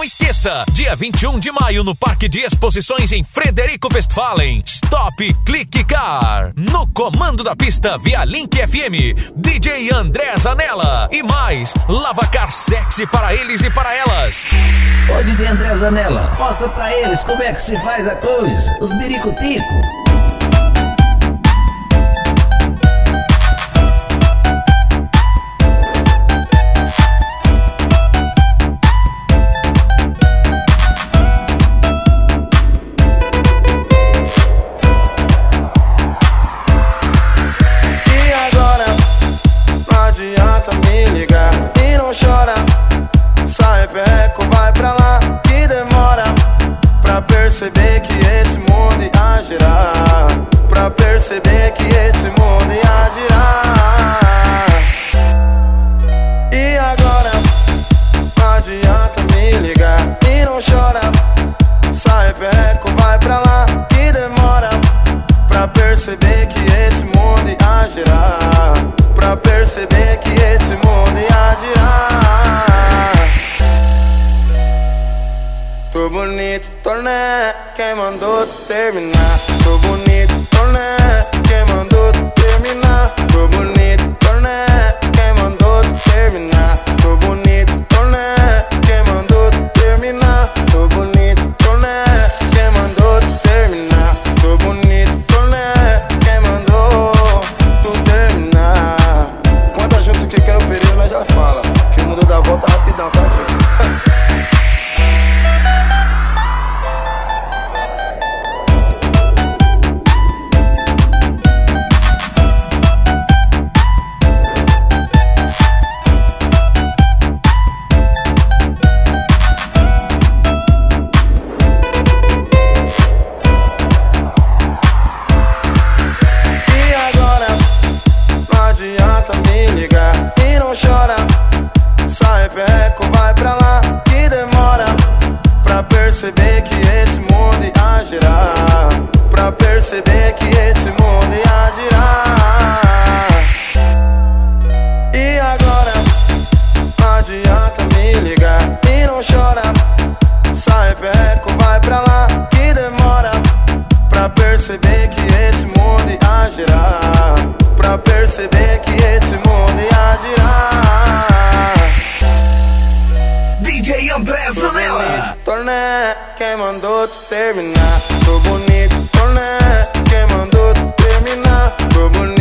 não esqueça, dia 21 de maio no Parque de Exposições em Frederico Westphalen, Stop Click Car. No comando da pista via Link FM, DJ André Zanella e mais, Lavacar Sexy para eles e para elas. Ô DJ André Zanella, mostra pra eles como é que se faz a coisa, os biricutico. Perceber que esse mundo ia girar, pra perceber que esse mundo ia girar. E agora não adianta me ligar e não chora. Sai perreco, vai pra lá que demora, pra perceber que esse mundo ia girar, pra perceber que esse mundo ia girar. Tô bonito, torné, quem mandou tu terminar? Tô bonito, torné, quem mandou tu terminar? Tô bonito, torné, quem mandou tu terminar? Tô bonito, torné, quem mandou tu terminar? Tô bonito, torné, quem mandou tu terminar? Tô bonito, torné, quem mandou tu terminar? Quando junto que quer o período, nós já fala que o mundo dá volta rapidão, tá vendo? Perceber que esse mundo ia girar, pra perceber que esse mundo ia girar. E agora não adianta me ligar e não chora. Sai perreco, vai pra lá que demora, pra perceber que esse mundo ia girar, pra perceber que esse mundo ia girar. DJ André Zanella. Torné, quem mandou tu terminar? Tô bonito, torné, quem mandou tu terminar? Tô bonito.